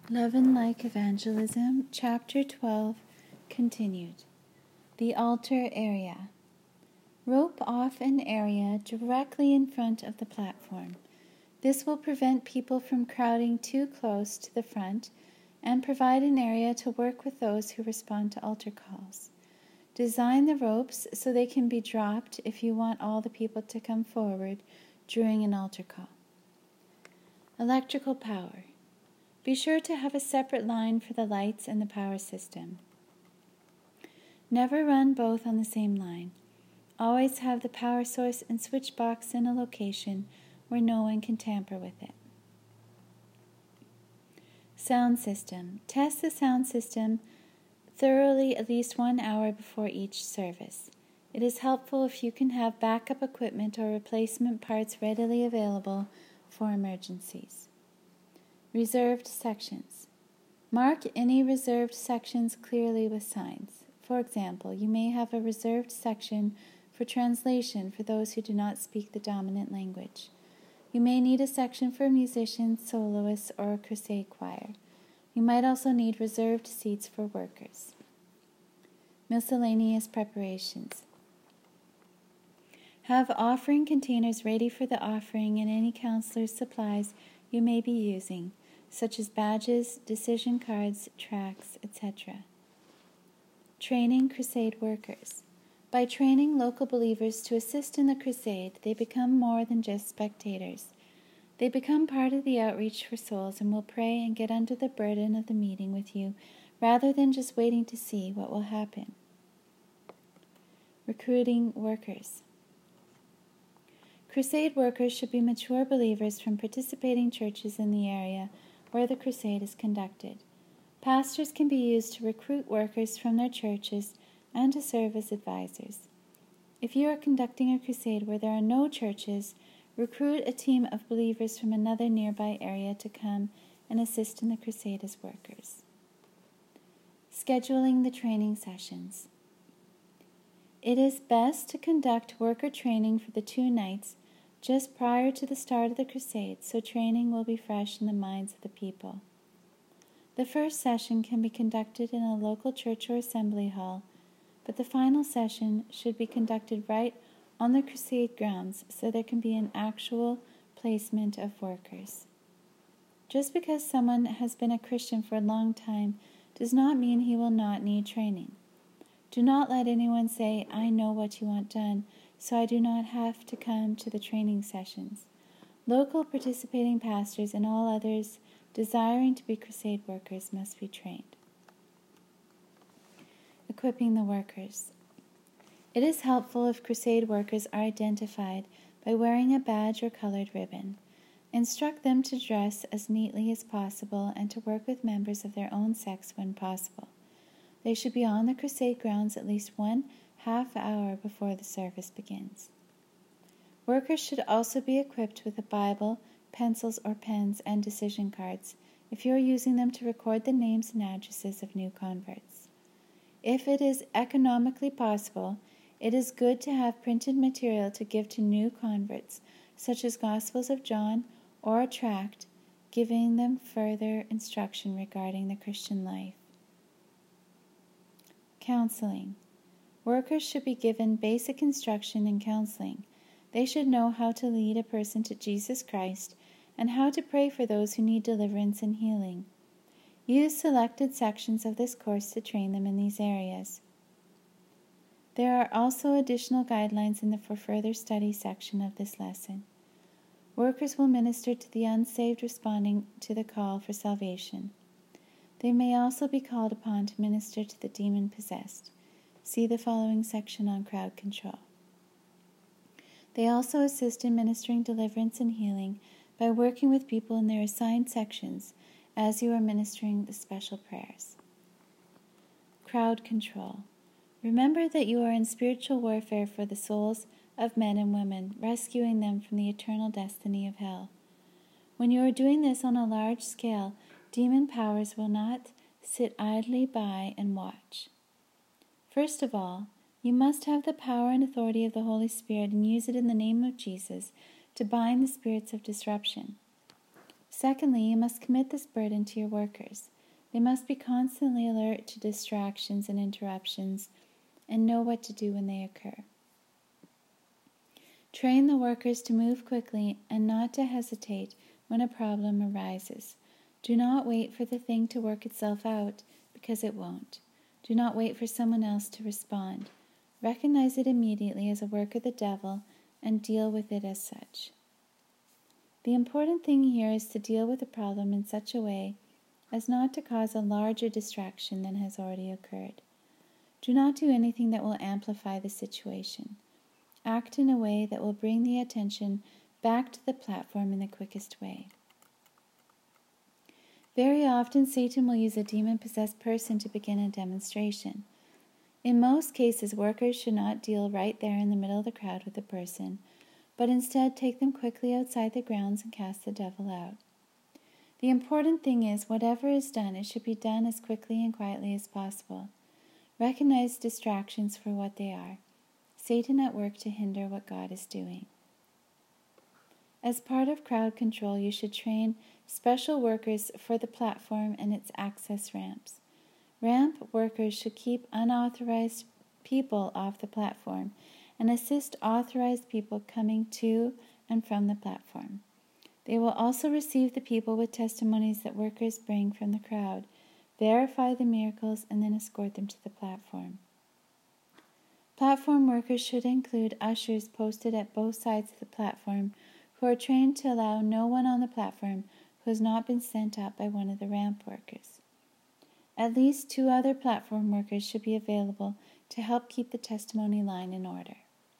Love and Like Evangelism, Chapter 12, continued. The altar area. Rope off an area directly in front of the platform. This will prevent people from crowding too close to the front and provide an area to work with those who respond to altar calls. Design the ropes so they can be dropped if you want all the people to come forward during an altar call. Electrical power. Be sure to have a separate line for the lights and the power system. Never run both on the same line. Always have the power source and switch box in a location where no one can tamper with it. Sound system. Test the sound system thoroughly at least 1 hour before each service. It is helpful if you can have backup equipment or replacement parts readily available for emergencies. Reserved sections. Mark any reserved sections clearly with signs. For example, you may have a reserved section for translation for those who do not speak the dominant language. You may need a section for musicians, soloists, or a crusade choir. You might also need reserved seats for workers. Miscellaneous preparations. Have offering containers ready for the offering and any counselor's supplies you may be using, such as badges, decision cards, tracts, etc. Training crusade workers. By training local believers to assist in the crusade, they become more than just spectators. They become part of the outreach for souls and will pray and get under the burden of the meeting with you rather than just waiting to see what will happen. Recruiting workers. Crusade workers should be mature believers from participating churches in the area where the crusade is conducted. Pastors can be used to recruit workers from their churches and to serve as advisors. If you are conducting a crusade where there are no churches, recruit a team of believers from another nearby area to come and assist in the crusade as workers. Scheduling the training sessions. It is best to conduct worker training for the 2 nights just prior to the start of the crusade, so training will be fresh in the minds of the people. The first session can be conducted in a local church or assembly hall, but the final session should be conducted right on the crusade grounds so there can be an actual placement of workers. Just because someone has been a Christian for a long time does not mean he will not need training. Do not let anyone say, "I know what you want done, so I do not have to come to the training sessions." Local participating pastors and all others desiring to be crusade workers must be trained. Equipping the workers. It is helpful if crusade workers are identified by wearing a badge or colored ribbon. Instruct them to dress as neatly as possible and to work with members of their own sex when possible. They should be on the crusade grounds at least 1/2 hour before the service begins. Workers should also be equipped with a Bible, pencils or pens, and decision cards if you are using them to record the names and addresses of new converts. If it is economically possible, it is good to have printed material to give to new converts, such as Gospels of John or a tract, giving them further instruction regarding the Christian life. Counseling. Workers should be given basic instruction in counseling. They should know how to lead a person to Jesus Christ and how to pray for those who need deliverance and healing. Use selected sections of this course to train them in these areas. There are also additional guidelines in the For Further Study section of this lesson. Workers will minister to the unsaved responding to the call for salvation. They may also be called upon to minister to the demon-possessed. See the following section on crowd control. They also assist in ministering deliverance and healing by working with people in their assigned sections as you are ministering the special prayers. Crowd control. Remember that you are in spiritual warfare for the souls of men and women, rescuing them from the eternal destiny of hell. When you are doing this on a large scale, demon powers will not sit idly by and watch. First of all, you must have the power and authority of the Holy Spirit and use it in the name of Jesus to bind the spirits of disruption. Secondly, you must commit this burden to your workers. They must be constantly alert to distractions and interruptions and know what to do when they occur. Train the workers to move quickly and not to hesitate when a problem arises. Do not wait for the thing to work itself out, because it won't. Do not wait for someone else to respond. Recognize it immediately as a work of the devil and deal with it as such. The important thing here is to deal with the problem in such a way as not to cause a larger distraction than has already occurred. Do not do anything that will amplify the situation. Act in a way that will bring the attention back to the platform in the quickest way. Very often, Satan will use a demon-possessed person to begin a demonstration. In most cases, workers should not deal right there in the middle of the crowd with the person, but instead take them quickly outside the grounds and cast the devil out. The important thing is, whatever is done, it should be done as quickly and quietly as possible. Recognize distractions for what they are. Satan at work to hinder what God is doing. As part of crowd control, you should train special workers for the platform and its access ramps. Ramp workers should keep unauthorized people off the platform and assist authorized people coming to and from the platform. They will also receive the people with testimonies that workers bring from the crowd, verify the miracles, and then escort them to the platform. Platform workers should include ushers posted at both sides of the platform who are trained to allow no one on the platform who has not been sent up by one of the ramp workers. At least 2 other platform workers should be available to help keep the testimony line in order.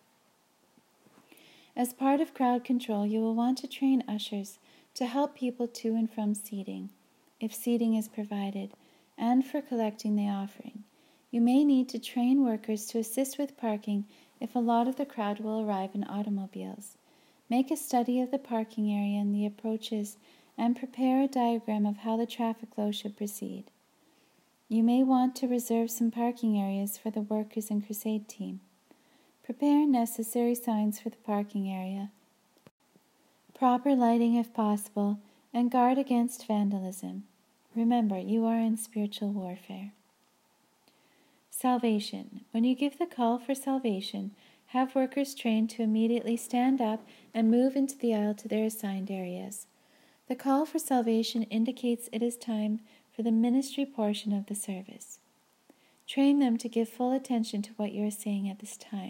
As part of crowd control, you will want to train ushers to help people to and from seating, if seating is provided, and for collecting the offering. You may need to train workers to assist with parking if a lot of the crowd will arrive in automobiles. Make a study of the parking area and the approaches and prepare a diagram of how the traffic flow should proceed. You may want to reserve some parking areas for the workers and crusade team. Prepare necessary signs for the parking area, proper lighting if possible, and guard against vandalism. Remember, you are in spiritual warfare. Salvation. When you give the call for salvation, have workers trained to immediately stand up and move into the aisle to their assigned areas. The call for salvation indicates it is time for the ministry portion of the service. Train them to give full attention to what you are saying at this time.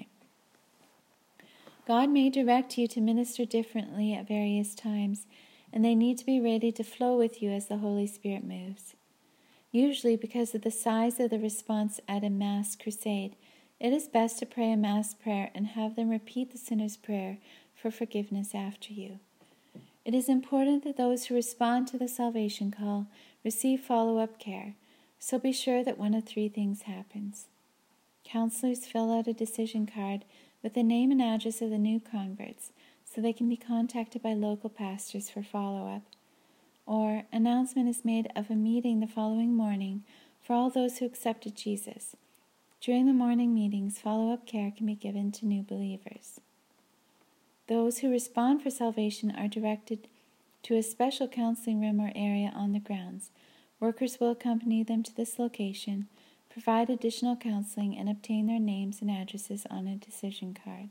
God may direct you to minister differently at various times, and they need to be ready to flow with you as the Holy Spirit moves. Usually, because of the size of the response at a mass crusade, it is best to pray a mass prayer and have them repeat the sinner's prayer for forgiveness after you. It is important that those who respond to the salvation call receive follow-up care, so be sure that one of 3 things happens. Counselors fill out a decision card with the name and address of the new converts so they can be contacted by local pastors for follow-up. Or, announcement is made of a meeting the following morning for all those who accepted Jesus. During the morning meetings, follow-up care can be given to new believers. Those who respond for salvation are directed to a special counseling room or area on the grounds. Workers will accompany them to this location, provide additional counseling, and obtain their names and addresses on a decision card.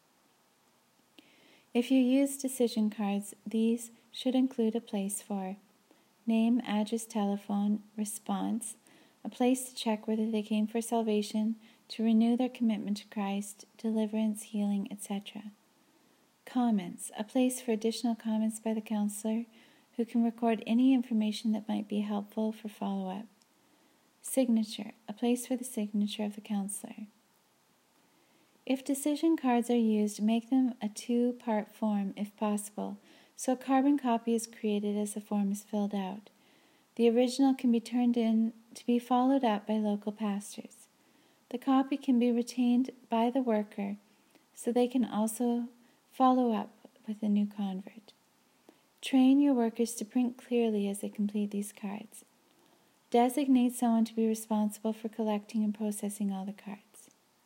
If you use decision cards, these should include a place for name, address, telephone, response, a place to check whether they came for salvation, to renew their commitment to Christ, deliverance, healing, etc. Comments, a place for additional comments by the counselor, who can record any information that might be helpful for follow-up. Signature, a place for the signature of the counselor. If decision cards are used, make them a 2-part form if possible, so a carbon copy is created as the form is filled out. The original can be turned in to be followed up by local pastors. The copy can be retained by the worker so they can also follow up with a new convert. Train your workers to print clearly as they complete these cards. Designate someone to be responsible for collecting and processing all the cards.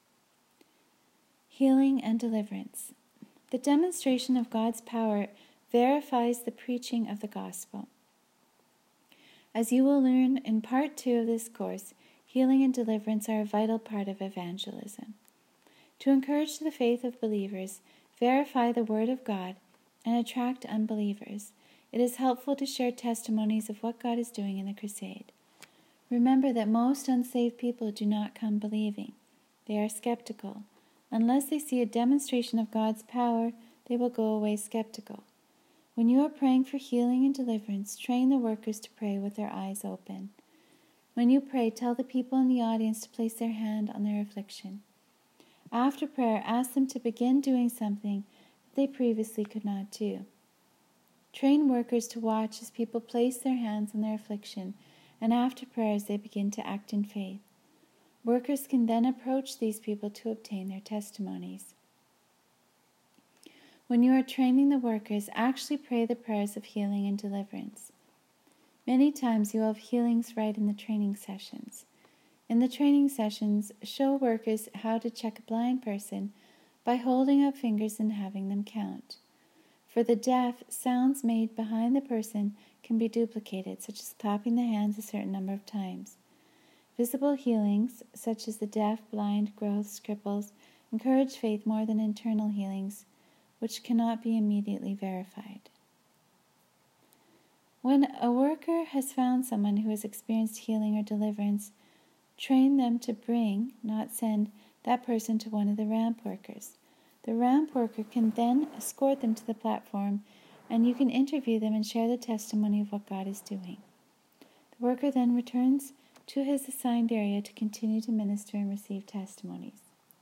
Healing and deliverance. The demonstration of God's power verifies the preaching of the gospel. As you will learn in part 2 of this course, healing and deliverance are a vital part of evangelism. To encourage the faith of believers, verify the Word of God, and attract unbelievers, it is helpful to share testimonies of what God is doing in the crusade. Remember that most unsaved people do not come believing. They are skeptical. Unless they see a demonstration of God's power, they will go away skeptical. When you are praying for healing and deliverance, train the workers to pray with their eyes open. When you pray, tell the people in the audience to place their hand on their affliction. After prayer, ask them to begin doing something that they previously could not do. Train workers to watch as people place their hands on their affliction, and after prayers they begin to act in faith. Workers can then approach these people to obtain their testimonies. When you are training the workers, actually pray the prayers of healing and deliverance. Many times you will have healings right in the training sessions. In the training sessions, show workers how to check a blind person by holding up fingers and having them count. For the deaf, sounds made behind the person can be duplicated, such as clapping the hands a certain number of times. Visible healings, such as the deaf, blind, growths, cripples, encourage faith more than internal healings, which cannot be immediately verified. When a worker has found someone who has experienced healing or deliverance, train them to bring, not send, that person to one of the ramp workers. The ramp worker can then escort them to the platform, and you can interview them and share the testimony of what God is doing. The worker then returns to his assigned area to continue to minister and receive testimonies.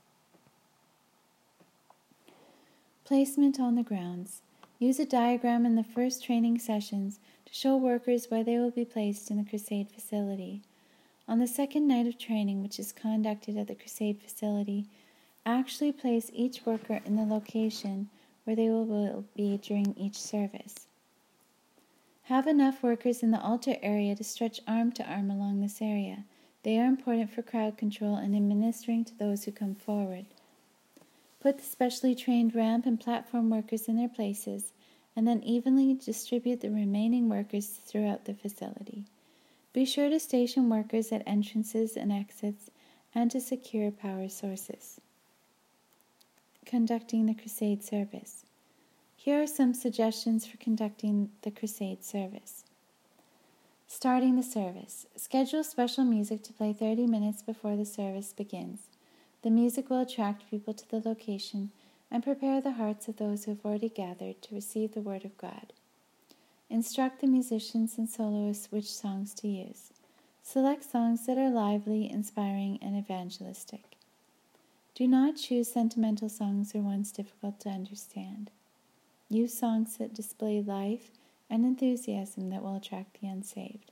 Placement on the grounds. Use a diagram in the first training sessions to show workers where they will be placed in the crusade facility. On the second night of training, which is conducted at the crusade facility, actually place each worker in the location where they will be during each service. Have enough workers in the altar area to stretch arm to arm along this area. They are important for crowd control and in ministering to those who come forward. Put the specially trained ramp and platform workers in their places, and then evenly distribute the remaining workers throughout the facility. Be sure to station workers at entrances and exits and to secure power sources. Conducting the crusade service. Here are some suggestions for conducting the crusade service. Starting the service. Schedule special music to play 30 minutes before the service begins. The music will attract people to the location and prepare the hearts of those who have already gathered to receive the Word of God. Instruct the musicians and soloists which songs to use. Select songs that are lively, inspiring, and evangelistic. Do not choose sentimental songs or ones difficult to understand. Use songs that display life and enthusiasm that will attract the unsaved.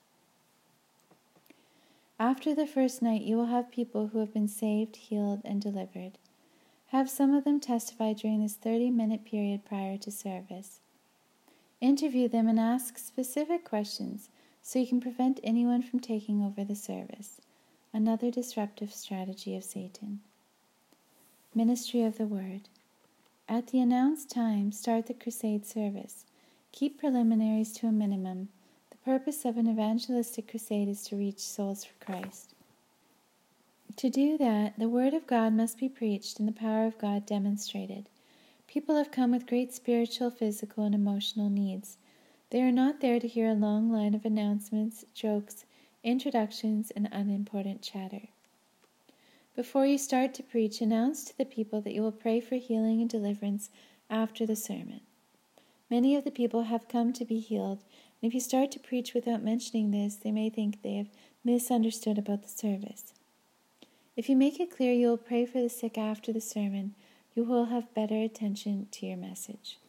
After the first night, you will have people who have been saved, healed, and delivered. Have some of them testify during this 30-minute period prior to service. Interview them and ask specific questions so you can prevent anyone from taking over the service. Another disruptive strategy of Satan. Ministry of the Word. At the announced time, start the crusade service. Keep preliminaries to a minimum. The purpose of an evangelistic crusade is to reach souls for Christ. To do that, the Word of God must be preached and the power of God demonstrated. People have come with great spiritual, physical, and emotional needs. They are not there to hear a long line of announcements, jokes, introductions, and unimportant chatter. Before you start to preach, announce to the people that you will pray for healing and deliverance after the sermon. Many of the people have come to be healed, and if you start to preach without mentioning this, they may think they have misunderstood about the service. If you make it clear you will pray for the sick after the sermon, you will have better attention to your message.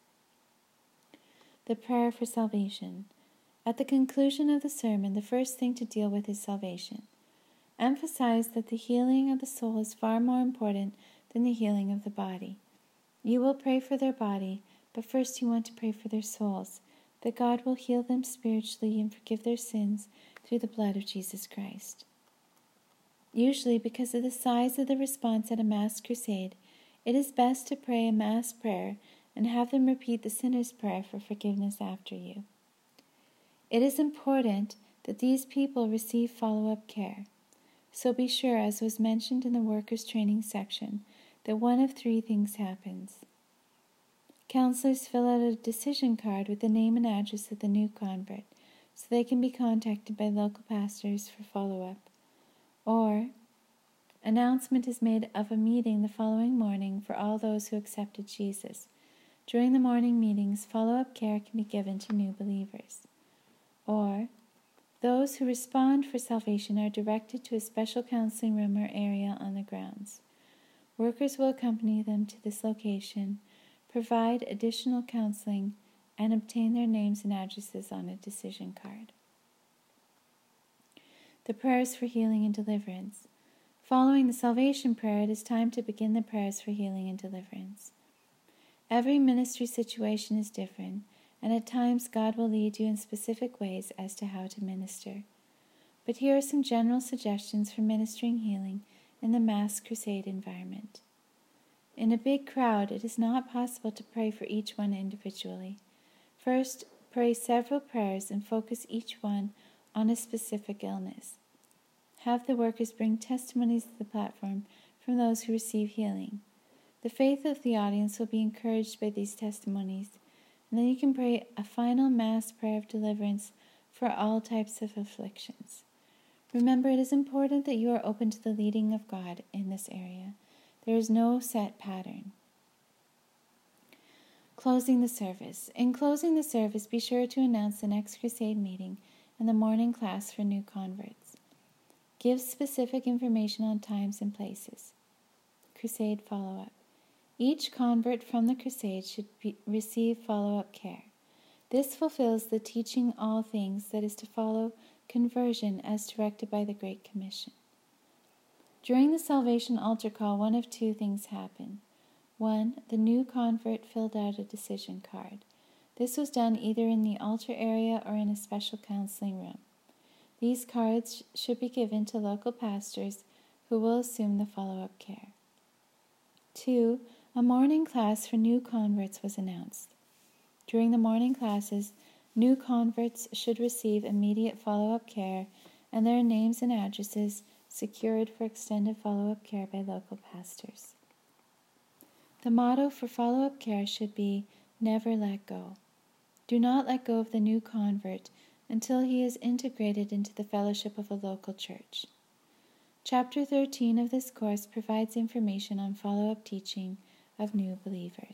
The prayer for salvation. At the conclusion of the sermon, the first thing to deal with is salvation. Emphasize that the healing of the soul is far more important than the healing of the body. You will pray for their body, but first you want to pray for their souls, that God will heal them spiritually and forgive their sins through the blood of Jesus Christ. Usually, because of the size of the response at a mass crusade, it is best to pray a mass prayer and have them repeat the sinner's prayer for forgiveness after you. It is important that these people receive follow-up care, so be sure, as was mentioned in the workers' training section, that one of three things happens. Counselors fill out a decision card with the name and address of the new convert, so they can be contacted by local pastors for follow-up. Or, announcement is made of a meeting the following morning for all those who accepted Jesus. During the morning meetings, follow-up care can be given to new believers. Or, those who respond for salvation are directed to a special counseling room or area on the grounds. Workers will accompany them to this location, provide additional counseling, and obtain their names and addresses on a decision card. The prayers for healing and deliverance. Following the salvation prayer, it is time to begin the prayers for healing and deliverance. Every ministry situation is different, and at times God will lead you in specific ways as to how to minister. But here are some general suggestions for ministering healing in the mass crusade environment. In a big crowd, it is not possible to pray for each one individually. First, pray several prayers and focus each one on a specific illness. Have the workers bring testimonies to the platform from those who receive healing. The faith of the audience will be encouraged by these testimonies, and then you can pray a final mass prayer of deliverance for all types of afflictions. Remember, it is important that you are open to the leading of God in this area. There is no set pattern. Closing the service. In closing the service, be sure to announce the next crusade meeting and the morning class for new converts. Give specific information on times and places. Crusade follow-up. Each convert from the crusade should receive follow-up care. This fulfills the teaching all things that is to follow conversion as directed by the Great Commission. During the salvation altar call, one of two things happen. 1. The new convert filled out a decision card. This was done either in the altar area or in a special counseling room. These cards should be given to local pastors who will assume the follow-up care. 2. A morning class for new converts was announced. During the morning classes, new converts should receive immediate follow-up care and their names and addresses secured for extended follow-up care by local pastors. The motto for follow-up care should be, never let go. Do not let go of the new convert until he is integrated into the fellowship of a local church. Chapter 13 of this course provides information on follow-up teaching of new believers.